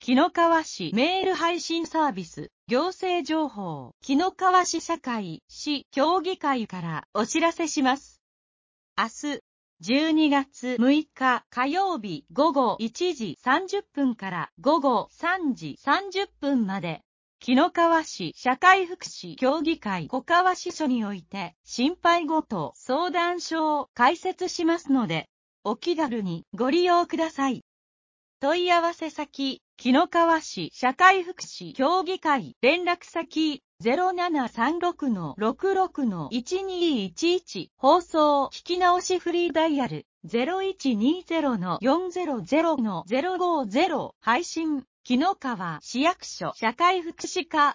紀の川市メール配信サービス、行政情報、紀の川市社会市協議会からお知らせします。明日、12月6日火曜日午後1時30分から午後3時30分まで、紀の川市社会福祉協議会小川支所において、心配ごと相談所を開設しますので、お気軽にご利用ください。問い合わせ先、紀の川市社会福祉協議会連絡先、0736-66-1211放送聞き直しフリーダイヤル、0120-400-050配信、紀の川市役所社会福祉課